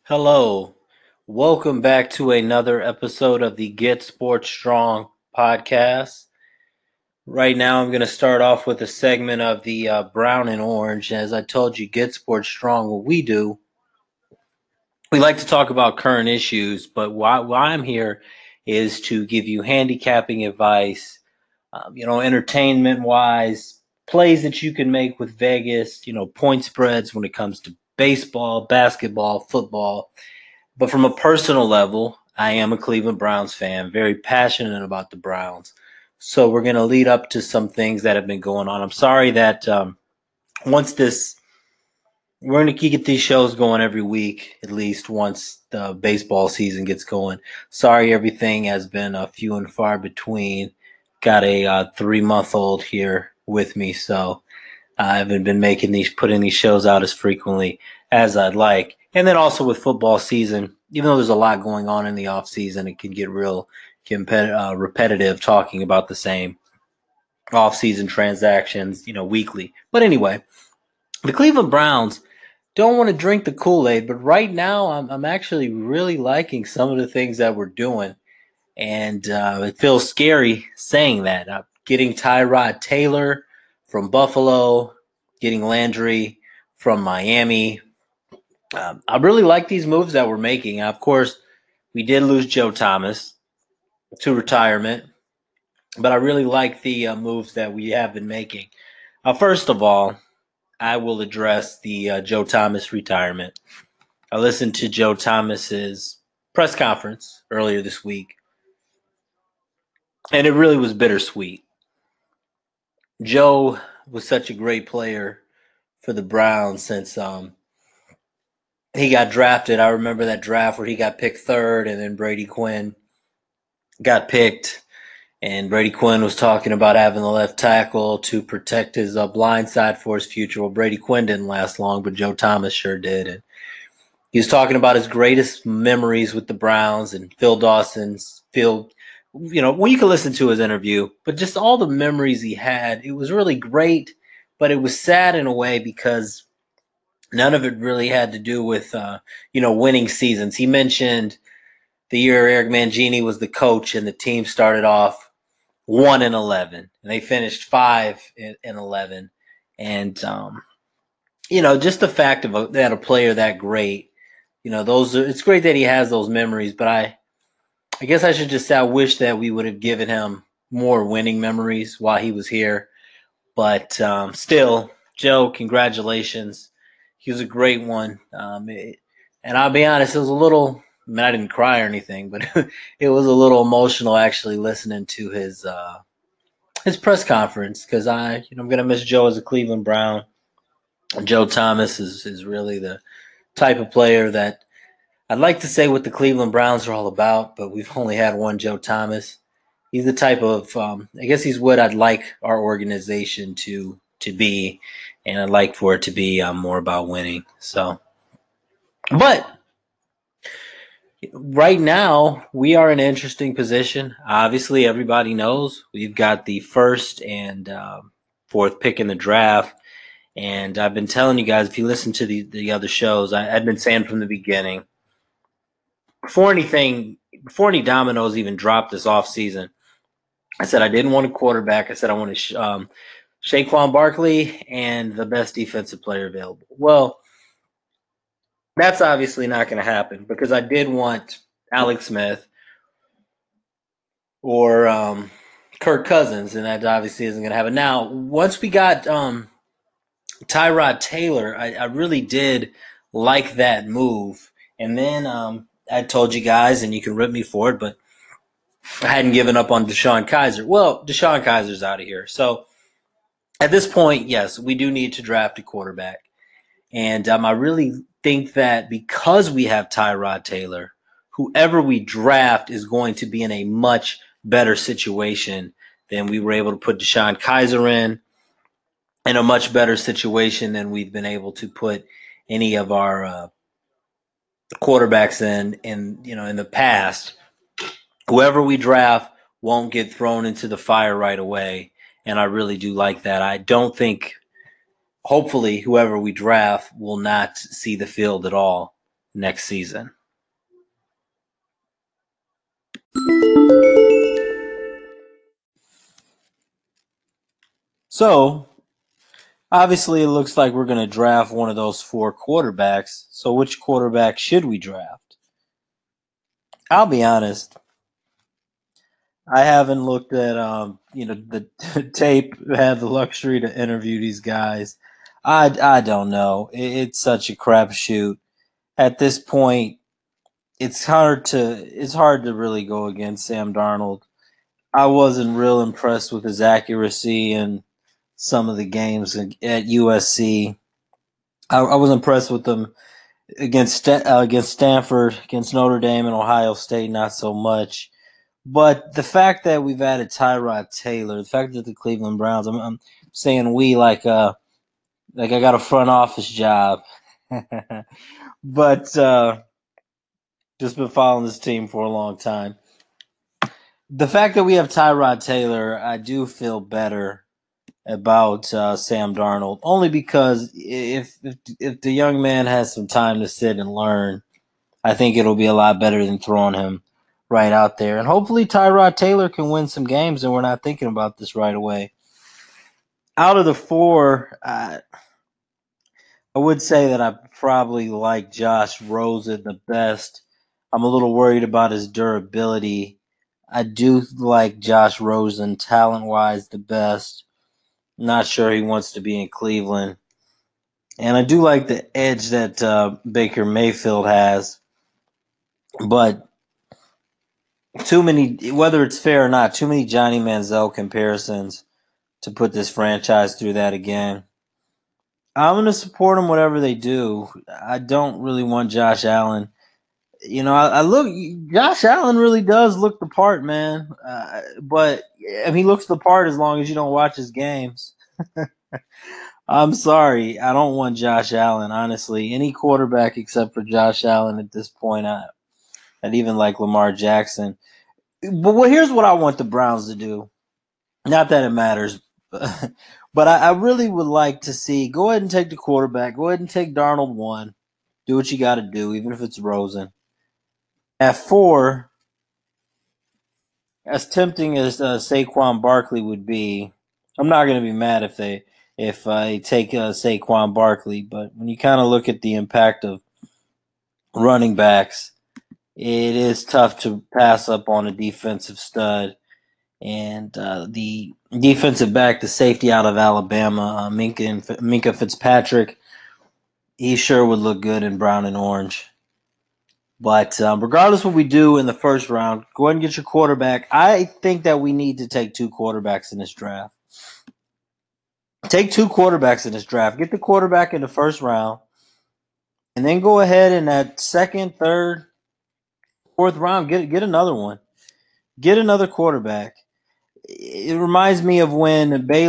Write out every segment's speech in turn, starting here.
Hello. Welcome back to another episode of the Get Sports Strong podcast. Right now, I'm going to start off with a segment of the Brown and Orange. As I told you, Get Sports Strong, what we do, we like to talk about current issues, but why I'm here is to give you handicapping advice, entertainment wise, plays that you can make with Vegas, point spreads when it comes to baseball, basketball, football. But from a personal level, I am a Cleveland Browns fan, very passionate about the Browns. So we're going to lead up to some things that have been going on. I'm sorry that once this, we're going to get these shows going every week, at least once the baseball season gets going. Sorry, everything has been few and far between. Got a 3-month-old here with me, so I haven't been putting these shows out as frequently as I'd like. And then also with football season, even though there's a lot going on in the off season, it can get real repetitive talking about the same off season transactions, weekly. But anyway, the Cleveland Browns don't want to drink the Kool-Aid, but right now I'm actually really liking some of the things that we're doing. And it feels scary saying that. Getting Tyrod Taylor from Buffalo, getting Landry from Miami. I really like these moves that we're making. Of course, we did lose Joe Thomas to retirement, but I really like the moves that we have been making. First of all, I will address the Joe Thomas retirement. I listened to Joe Thomas's press conference earlier this week, and it really was bittersweet. Joe was such a great player for the Browns since he got drafted. I remember that draft where he got picked third, and then Brady Quinn got picked, and Brady Quinn was talking about having the left tackle to protect his blind side for his future. Well, Brady Quinn didn't last long, but Joe Thomas sure did. And he was talking about his greatest memories with the Browns and Phil Dawson's Phil. Well, you can listen to his interview, but just all the memories he had, it was really great, but it was sad in a way because none of it really had to do with, winning seasons. He mentioned the year Eric Mangini was the coach and the team started off 1-11 and they finished 5-11. And, just the fact of that a player that great, it's great that he has those memories, but I guess I should just say I wish that we would have given him more winning memories while he was here. But still, Joe, congratulations. He was a great one. And I'll be honest, it was a little, I didn't cry or anything, but it was a little emotional actually listening to his press conference because I'm going to miss Joe as a Cleveland Brown. Joe Thomas is really the type of player that I'd like to say what the Cleveland Browns are all about, but we've only had one Joe Thomas. He's the type of, I guess he's what I'd like our organization to be, and I'd like for it to be more about winning. So, but right now we are in an interesting position. Obviously, everybody knows we've got the first and fourth pick in the draft. And I've been telling you guys, if you listen to the other shows, I've been saying from the beginning, before any dominoes even dropped this offseason, I said I didn't want a quarterback. I said I wanted Saquon Barkley and the best defensive player available. Well, that's obviously not going to happen because I did want Alex Smith or Kirk Cousins, and that obviously isn't going to happen. Now, once we got Tyrod Taylor, I really did like that move. And then I told you guys, and you can rip me for it, but I hadn't given up on DeShone Kizer. Well, DeShone Kizer's out of here. So at this point, yes, we do need to draft a quarterback. And I really think that because we have Tyrod Taylor, whoever we draft is going to be in a much better situation than we were able to put DeShone Kizer in a much better situation than we've been able to put any of our quarterbacks in the past. Whoever we draft won't get thrown into the fire right away, and I really do like that. I don't think, hopefully, whoever we draft will not see the field at all. next season. So, obviously, it looks like we're going to draft one of those 4 quarterbacks. So, which quarterback should we draft? I'll be honest. I haven't looked at the tape. Had the luxury to interview these guys. I don't know. It's such a crapshoot at this point. It's hard to really go against Sam Darnold. I wasn't real impressed with his accuracy in some of the games at USC. I was impressed with them against Stanford, against Notre Dame, and Ohio State. Not so much. But the fact that we've added Tyrod Taylor, the fact that the Cleveland Browns, I'm saying we like I got a front office job, but just been following this team for a long time. The fact that we have Tyrod Taylor, I do feel better about Sam Darnold, only because if the young man has some time to sit and learn, I think it'll be a lot better than throwing him right out there. And hopefully Tyrod Taylor can win some games, and we're not thinking about this right away. Out of the 4, I would say that I probably like Josh Rosen the best. I'm a little worried about his durability. I do like Josh Rosen talent-wise the best. Not sure he wants to be in Cleveland. And I do like the edge that Baker Mayfield has. But too many, whether it's fair or not, too many Johnny Manziel comparisons to put this franchise through that again. I'm going to support them whatever they do. I don't really want Josh Allen. I look. Josh Allen really does look the part, man. But he looks the part as long as you don't watch his games. I'm sorry, I don't want Josh Allen. Honestly, any quarterback except for Josh Allen at this point. I'd even like Lamar Jackson. But here's what I want the Browns to do. Not that it matters, but I really would like to see. Go ahead and take the quarterback. Go ahead and take Darnold 1. Do what you got to do, even if it's Rosen. At 4, as tempting as Saquon Barkley would be, I'm not going to be mad if I take Saquon Barkley. But when you kind of look at the impact of running backs, it is tough to pass up on a defensive stud. And the defensive back, the safety out of Alabama, Minkah Fitzpatrick, he sure would look good in brown and orange. But regardless what we do in the first round, go ahead and get your quarterback. I think that we need to take 2 quarterbacks in this draft. Take 2 quarterbacks in this draft. Get the quarterback in the first round. And then go ahead in that second, third, fourth round, get another one. Get another quarterback. It reminds me of when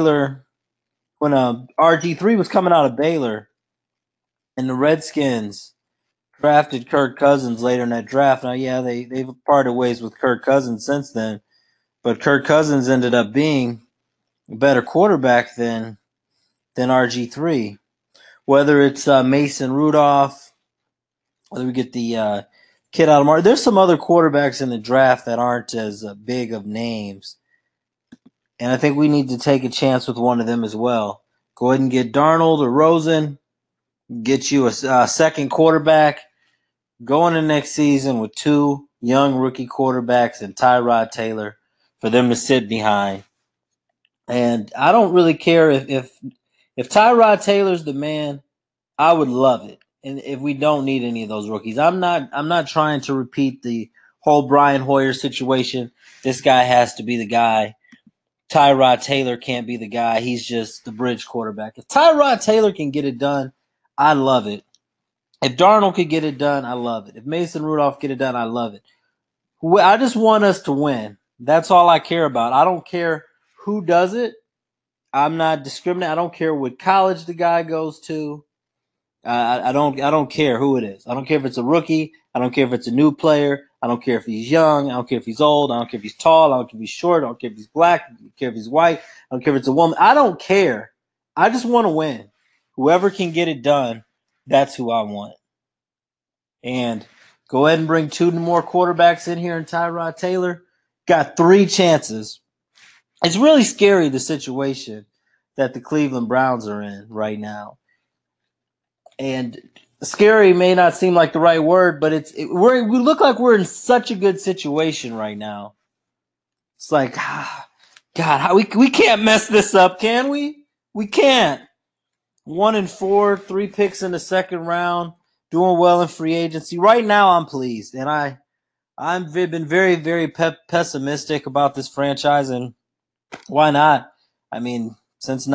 RG3 was coming out of Baylor and the Redskins drafted Kirk Cousins later in that draft. Now, yeah, they've parted ways with Kirk Cousins since then, but Kirk Cousins ended up being a better quarterback than RG3. Whether it's Mason Rudolph, whether we get the kid out of Mar, there's some other quarterbacks in the draft that aren't as big of names, and I think we need to take a chance with one of them as well. Go ahead and get Darnold or Rosen, get you a second quarterback. Go into next season with 2 young rookie quarterbacks and Tyrod Taylor for them to sit behind. And I don't really care if Tyrod Taylor's the man, I would love it. And if we don't need any of those rookies, I'm not trying to repeat the whole Brian Hoyer situation. This guy has to be the guy. Tyrod Taylor can't be the guy. He's just the bridge quarterback. If Tyrod Taylor can get it done, I love it. If Darnold could get it done, I love it. If Mason Rudolph get it done, I love it. I just want us to win. That's all I care about. I don't care who does it. I'm not discriminating. I don't care what college the guy goes to. I don't care who it is. I don't care if it's a rookie. I don't care if it's a new player. I don't care if he's young. I don't care if he's old. I don't care if he's tall. I don't care if he's short. I don't care if he's black. I don't care if he's white. I don't care if it's a woman. I don't care. I just want to win. Whoever can get it done, that's who I want. And go ahead and bring 2 more quarterbacks in here and Tyrod Taylor. Got 3 chances. It's really scary, the situation that the Cleveland Browns are in right now. And scary may not seem like the right word, but we look like we're in such a good situation right now. It's like, God, we can't mess this up, can we? We can't. 1-4, 3 picks in the second round, doing well in free agency. Right now, I'm pleased, and I've been very, very pessimistic about this franchise, and why not? I mean, since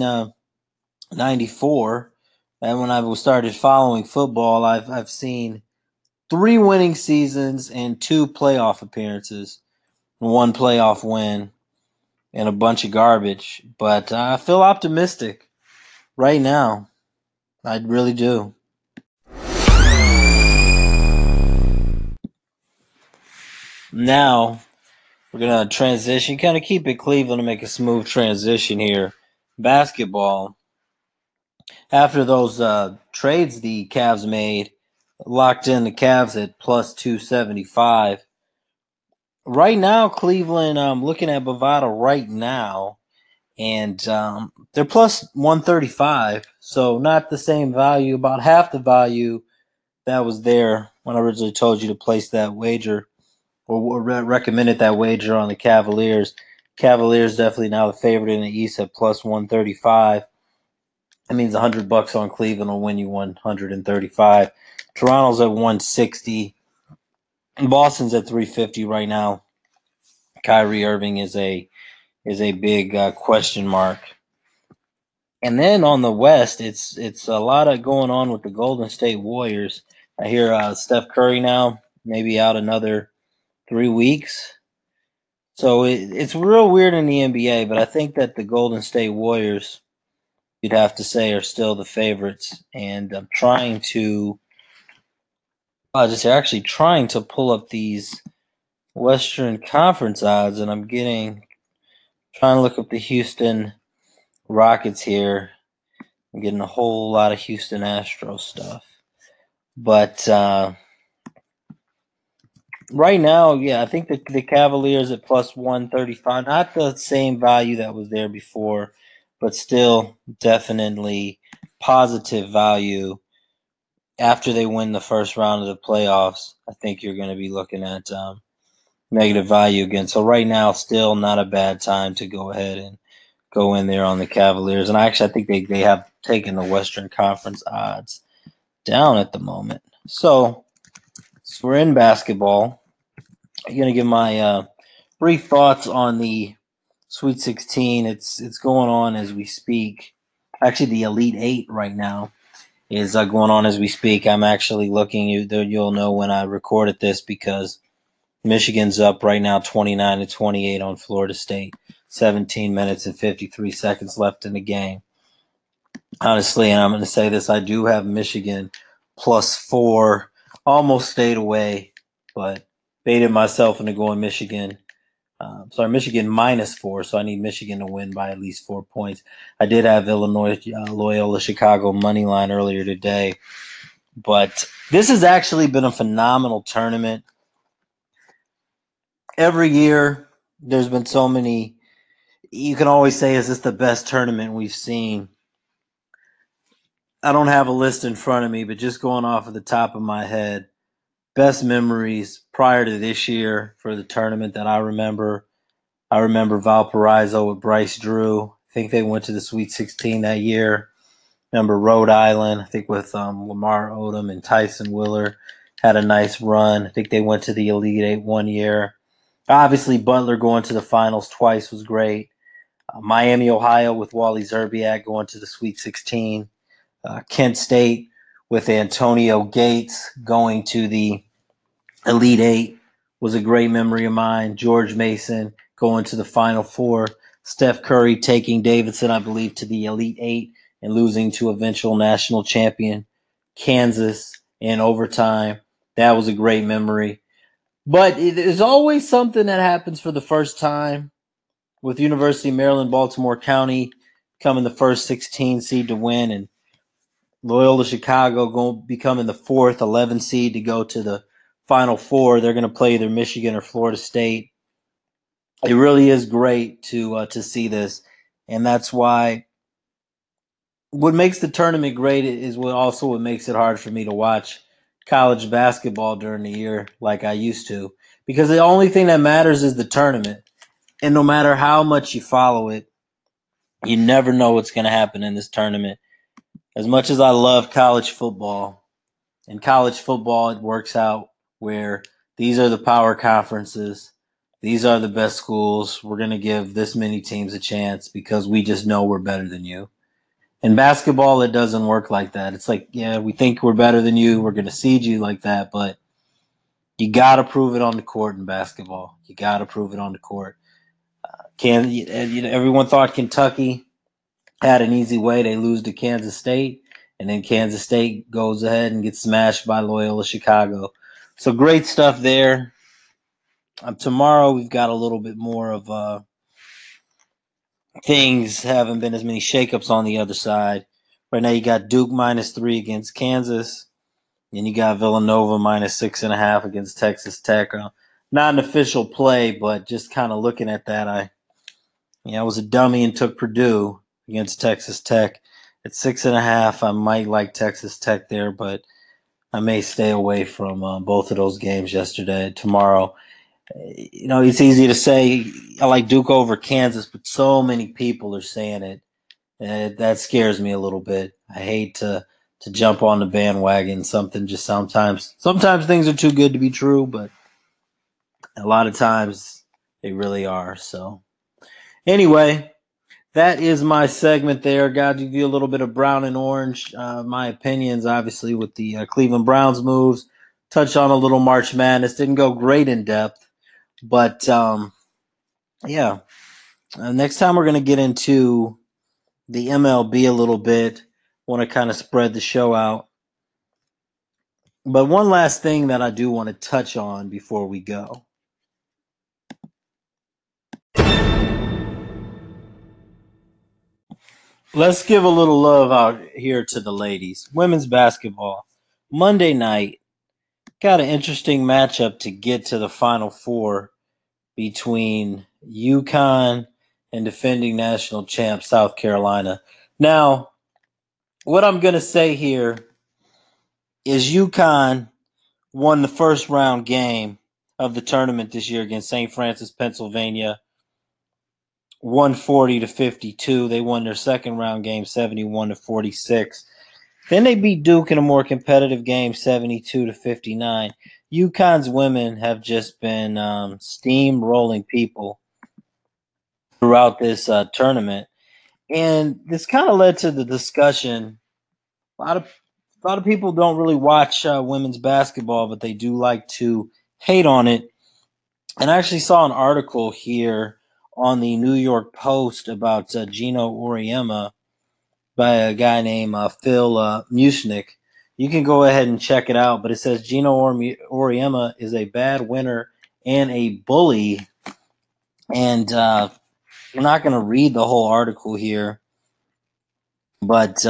1994, and when I started following football, I've seen 3 winning seasons and 2 playoff appearances, 1 playoff win, and a bunch of garbage. But I feel optimistic right now. I really do. Now we're gonna transition, kind of keep it Cleveland to make a smooth transition here. Basketball. After those trades the Cavs made, locked in the Cavs at plus 275. Right now, Cleveland, I'm looking at Bovada right now, and they're plus 135, so not the same value, about half the value that was there when I originally told you to place that wager or recommended that wager on the Cavaliers. Cavaliers definitely now the favorite in the East at plus 135. That means $100 on Cleveland will win you 135. Toronto's at 160. Boston's at 350 right now. Kyrie Irving is a big question mark. And then on the West, it's a lot of going on with the Golden State Warriors. I hear Steph Curry now maybe out another 3 weeks. So it's real weird in the NBA, but I think that the Golden State Warriors, you'd have to say, are still the favorites. And I'm trying to actually trying to pull up these Western Conference odds, and I'm trying to look up the Houston Rockets here. I'm getting a whole lot of Houston Astros stuff. But right now, yeah, I think the Cavaliers at plus 135, not the same value that was there before, but still definitely positive value. After they win the first round of the playoffs, I think you're going to be looking at negative value again. So right now, still not a bad time to go ahead and go in there on the Cavaliers. And I think they have taken the Western Conference odds down at the moment. So we're in basketball. I'm going to give my brief thoughts on the Sweet 16. It's going on as we speak. Actually, the Elite 8 right now is going on as we speak. I'm actually looking. You'll know when I recorded this because Michigan's up right now 29-28 on Florida State. 17 minutes and 53 seconds left in the game. Honestly, and I'm going to say this, I do have Michigan plus 4. Almost stayed away, but baited myself into going Michigan. Michigan minus 4, so I need Michigan to win by at least 4 points. I did have Illinois Loyola Chicago money line earlier today, but this has actually been a phenomenal tournament. Every year, there's been so many. You can always say, is this the best tournament we've seen? I don't have a list in front of me, but just going off of the top of my head, best memories prior to this year for the tournament that I remember. I remember Valparaiso with Bryce Drew. I think they went to the Sweet 16 that year. Remember Rhode Island, I think with Lamar Odom and Tyson Willer had a nice run. I think they went to the Elite 8 one year. Obviously, Butler going to the finals twice was great. Miami, Ohio with Wally Zerbiak going to the Sweet 16. Kent State with Antonio Gates going to the Elite 8 was a great memory of mine. George Mason going to the Final Four. Steph Curry taking Davidson, I believe, to the Elite 8 and losing to eventual national champion Kansas in overtime. That was a great memory. But it is always something that happens for the first time with University of Maryland, Baltimore County coming the first 16 seed to win. And Loyola Chicago going to become in the 4th, 11 seed to go to the Final Four. They're going to play either Michigan or Florida State. It really is great to see this, and that's why what makes the tournament great is what makes it hard for me to watch college basketball during the year like I used to, because the only thing that matters is the tournament, and no matter how much you follow it, you never know what's going to happen in this tournament. As much as I love college football, in college football, it works out where these are the power conferences. These are the best schools. We're going to give this many teams a chance because we just know we're better than you. In basketball, it doesn't work like that. It's like, yeah, we think we're better than you. We're going to seed you like that. But you got to prove it on the court in basketball. You got to prove it on the court. Everyone thought Kentucky had an easy way. They lose to Kansas State, and then Kansas State goes ahead and gets smashed by Loyola Chicago. So great stuff there. Tomorrow we've got a little bit more of things. Haven't been as many shakeups on the other side. Right now you got Duke -3 against Kansas. Then you got Villanova -6.5 against Texas Tech. Not an official play, but just kind of looking at that, I was a dummy and took Purdue against Texas Tech at 6.5. I might like Texas Tech there, but I may stay away from both of those games tomorrow. It's easy to say I like Duke over Kansas, but so many people are saying it. That scares me a little bit. I hate to jump on the bandwagon. Something just sometimes things are too good to be true, but a lot of times they really are. So anyway, that is my segment there. Got to give you a little bit of brown and orange. My opinions, obviously, with the Cleveland Browns moves. Touch on a little March Madness. Didn't go great in depth, but yeah. Next time we're going to get into the MLB a little bit. Want to kind of spread the show out. But one last thing that I do want to touch on before we go. Let's give a little love out here to the ladies. Women's basketball. Monday night, got an interesting matchup to get to the Final Four between UConn and defending national champ South Carolina. Now, what I'm going to say here is UConn won the first round game of the tournament this year against St. Francis, Pennsylvania, 140-52. They won their second round game 71-46. Then they beat Duke in a more competitive game 72-59. UConn's women have just been steamrolling people throughout this tournament. And this kind of led to the discussion. A lot of people don't really watch women's basketball, but they do like to hate on it. And I actually saw an article here on the New York Post about Gino Auriemma by a guy named Phil Mushnick. You can go ahead and check it out, but it says Gino Auriemma is a bad winner and a bully. And I'm not going to read the whole article here, but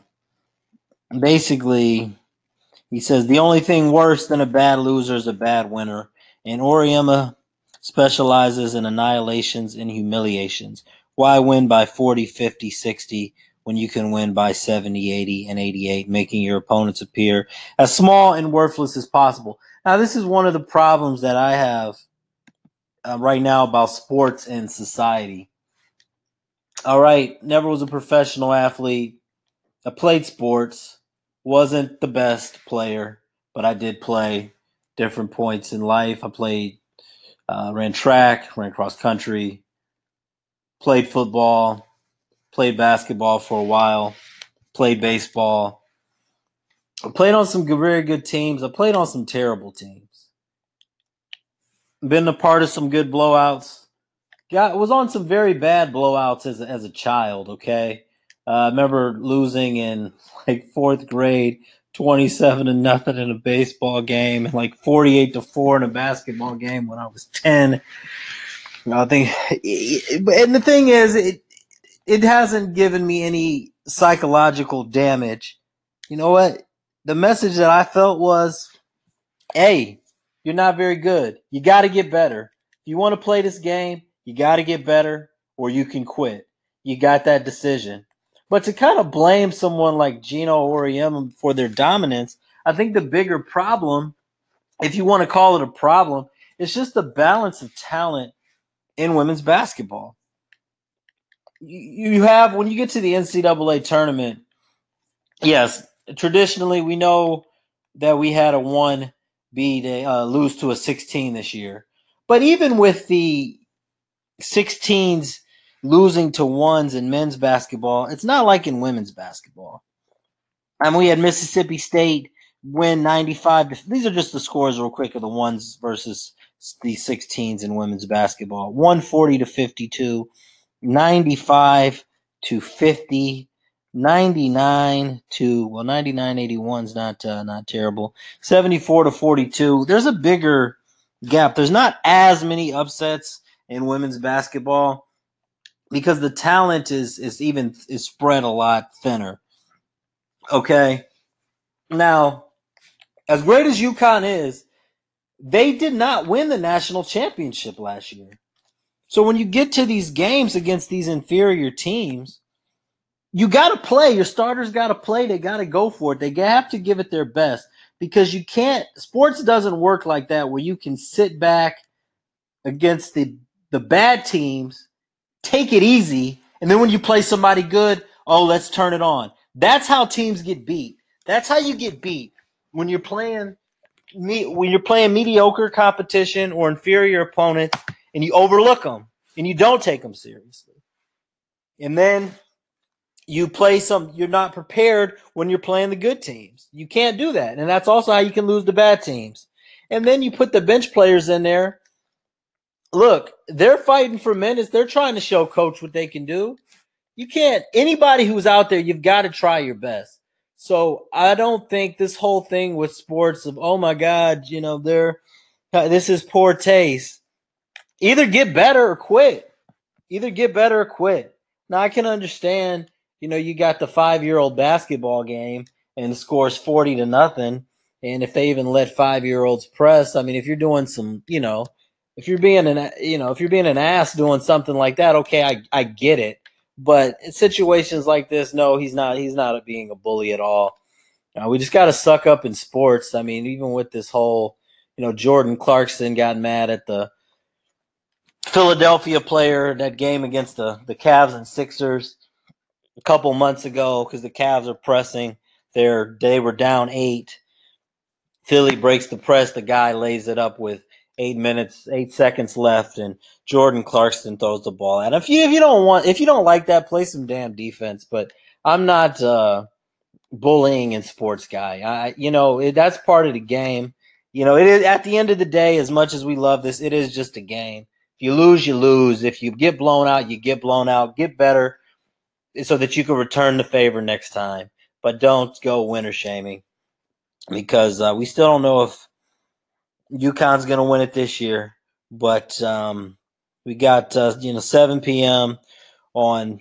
basically he says the only thing worse than a bad loser is a bad winner. And Auriemma specializes in annihilations and humiliations. Why win by 40, 50, 60 when you can win by 70, 80, and 88, making your opponents appear as small and worthless as possible? Now, this is one of the problems that I have right now about sports and society. All right, never was a professional athlete. I played sports, wasn't the best player, but I did play different points in life. I played, ran track, ran cross country, played football, played basketball for a while, played baseball. I played on some very good teams. I played on some terrible teams. Been a part of some good blowouts. Was on some very bad blowouts as a child. Okay, I remember losing in like fourth grade, 27-0 in a baseball game, and like 48-4 in a basketball game when I was 10. I think, and the thing is, it hasn't given me any psychological damage you know what? The message that I felt was, hey, you're not very good. You got to get better. If you want to play this game, you got to get better or you can quit. You got that decision. But to kind of blame someone like Gino Auriemma for their dominance, I think the bigger problem, if you want to call it a problem, it's just the balance of talent in women's basketball. You have, when you get to the NCAA tournament, yes, traditionally we know that we had a 1 beat lose to a 16 this year. But even with the 16s losing to 1s in men's basketball, it's not like in women's basketball. I mean, we had Mississippi State win 95. These are just the scores real quick of the 1s versus the 16s in women's basketball. 140 to 52, 95 to 50, 99 to 99-81 is not terrible. 74 to 42. There's a bigger gap. There's not as many upsets in women's basketball because the talent is spread a lot thinner. Okay. Now, as great as UConn is, they did not win the national championship last year. So when you get to these games against these inferior teams, you got to play. Your starters got to play. They got to go for it. They have to give it their best because you can't – sports doesn't work like that where you can sit back against the bad teams, take it easy, and then when you play somebody good, oh, let's turn it on. That's how teams get beat. That's how you get beat when you're playing mediocre competition or inferior opponents and you overlook them and you don't take them seriously. And then you're not prepared when you're playing the good teams. You can't do that. And that's also how you can lose the bad teams. And then you put the bench players in there. Look, they're fighting for minutes. They're trying to show coach what they can do. You can't, anybody who's out there, you've got to try your best. So I don't think this whole thing with sports of, oh my God, this is poor taste. Either get better or quit. Now I can understand, you got the 5-year-old basketball game and the score's 40 to nothing. And if they even let 5-year-olds press, I mean, if you're doing some, if you're being an ass doing something like that, okay, I get it. But in situations like this, no, he's not being a bully at all. We just got to suck up in sports. I mean, even with this whole, Jordan Clarkson got mad at the Philadelphia player, that game against the Cavs and Sixers a couple months ago because the Cavs are pressing. They were down 8. Philly breaks the press. The guy lays it up with 8 seconds left, and Jordan Clarkson throws the ball out. If you don't like that, play some damn defense. But I'm not bullying in sports, guy. That's part of the game. It is, at the end of the day, as much as we love this, it is just a game. If you lose, you lose. If you get blown out, you get blown out. Get better so that you can return the favor next time. But don't go winner shaming because we still don't know if UConn's going to win it this year. But we got 7 p.m. on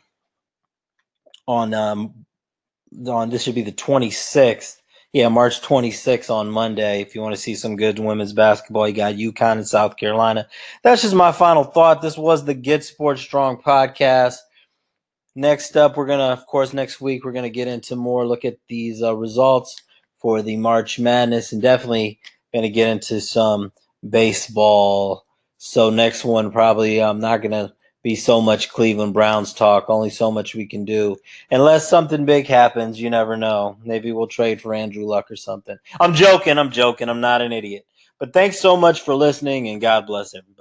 this should be the 26th. Yeah, March 26th on Monday. If you want to see some good women's basketball, you got UConn and South Carolina. That's just my final thought. This was the Get Sports Strong podcast. Next up, next week, we're going to get into more, look at these results for the March Madness, and definitely going to get into some baseball. So next one, probably I'm not going to be so much Cleveland Browns talk, only so much we can do. Unless something big happens, you never know. Maybe we'll trade for Andrew Luck or something. I'm joking. I'm not an idiot. But thanks so much for listening, and God bless everybody.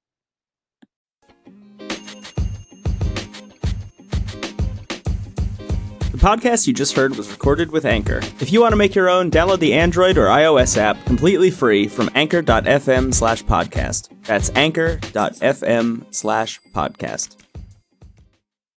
The podcast you just heard was recorded with Anchor. If you want to make your own, download the Android or iOS app completely free from anchor.fm/podcast. That's anchor.fm/podcast.